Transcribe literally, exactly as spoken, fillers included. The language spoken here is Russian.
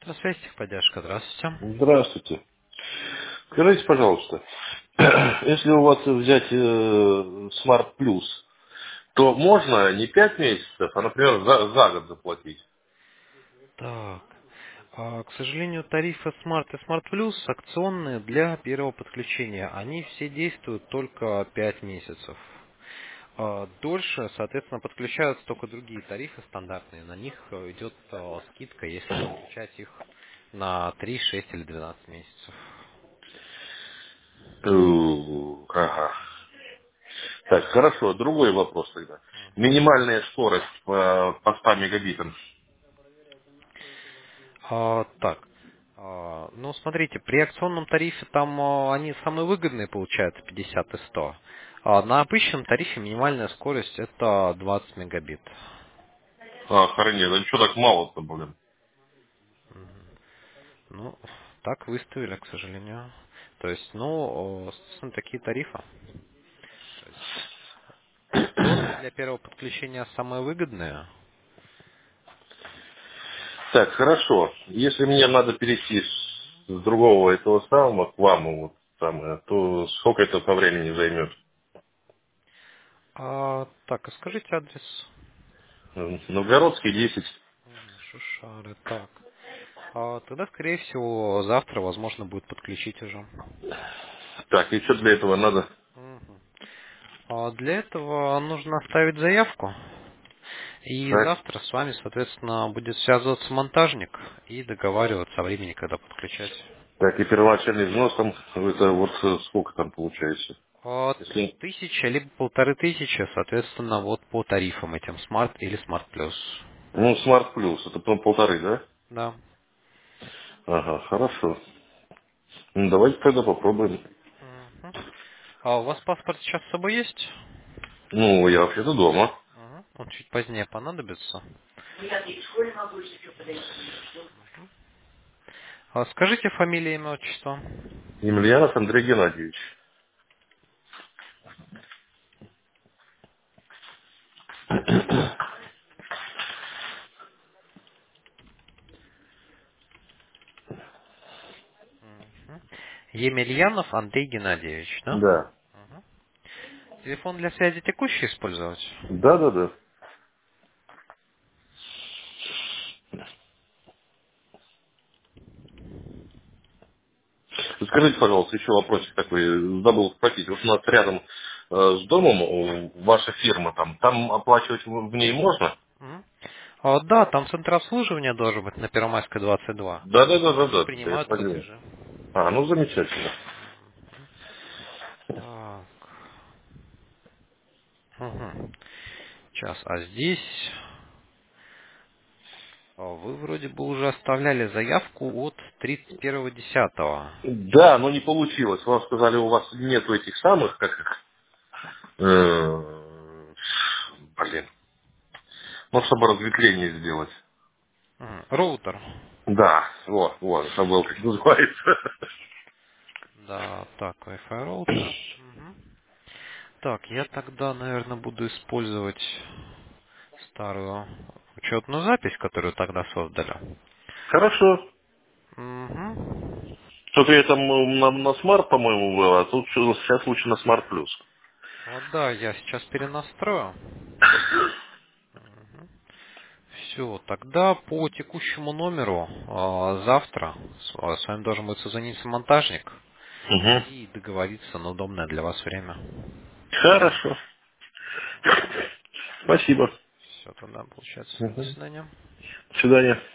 Связь техподдержка, здравствуйте. Здравствуйте. Скажите, пожалуйста, если у вас взять э, Smart Plus, то можно не пять месяцев, а, например, за, за год заплатить? Так, а, к сожалению, тарифы Smart и Smart Plus акционные для первого подключения. Они все действуют только пять месяцев. А, Дольше, соответственно, подключаются только другие тарифы стандартные. На них э, идет э, скидка, если подключать их на три, шесть или двенадцать месяцев. Э, Ага. Так, хорошо. Другой вопрос тогда. Минимальная скорость по, по ста мегабитам. А, так, а, ну смотрите, при акционном тарифе там а, они самые выгодные получаются пятьдесят и сто. А на обычном тарифе минимальная скорость это двадцать мегабит. А, охренеть, а что так мало-то, блин? Ну, так выставили, к сожалению. То есть, ну, о, собственно, такие тарифы. То есть, акционные для первого подключения самые выгодные. Так, хорошо. Если мне надо перейти с, с другого этого самого к вам, вот, самое, то сколько это по времени займет? А, так, а скажите адрес. М, Новгородский десять. Мгм, Шушары, так. А, тогда, скорее всего, завтра возможно будет подключить уже. Так, и что для этого надо? Мгм. А для этого нужно оставить заявку. И Так, завтра с вами, соответственно, будет связываться монтажник и договариваться о времени, когда подключать. так, и первоначальный взнос там, это вот э, сколько там получается? От Если, тысяча либо полторы тысячи, соответственно, вот по тарифам этим Smart или Smart Plus. ну, Smart Plus, это по полторы, да? Да. Ага, хорошо. Ну, давайте тогда попробуем. Мгм. А у вас паспорт сейчас с собой есть? Ну, я вообще-то дома. Мгм. Он чуть позднее понадобится. А скажите фамилия, имя, отчество. Емельянов Андрей Геннадьевич. Мгм. Емельянов Андрей Геннадьевич, да? Да. Мгм. Телефон для связи текущий использовать? Да, да, да. Скажите, пожалуйста, еще вопросик такой, забыл спросить. Вот у нас рядом э, с домом э, ваша фирма там, там оплачивать в в ней можно? Мгм. А, да, там центр обслуживания должен быть на Первомайской двадцать два. Да, да, да, да, Они да, да, я принимают понял. платежи. А, ну замечательно. Так. Мгм. Сейчас, а здесь а, вы вроде бы уже оставляли заявку от тридцать первого десятого. Да, но не получилось. Вам сказали, у вас нету этих самых, как их, э, блин, ну, чтобы разветвление сделать. Мгм. Роутер. Да, вот, вот, забыл, как называется. Да, так, Wi-Fi роутер. Мгм. Так, я тогда, наверное, буду использовать старую учетную запись, которую тогда создали. Хорошо. Угу. Что-то я там э, на, на смарт, по-моему, было, а тут что- сейчас лучше на смарт плюс. Вот да, я сейчас перенастрою. Все, тогда по текущему номеру а, завтра с, а, с вами должен будет созвониться монтажник Угу. и договориться на удобное для вас время. Хорошо. Спасибо. Все, тогда получается. До Мгм. свидания. До свидания.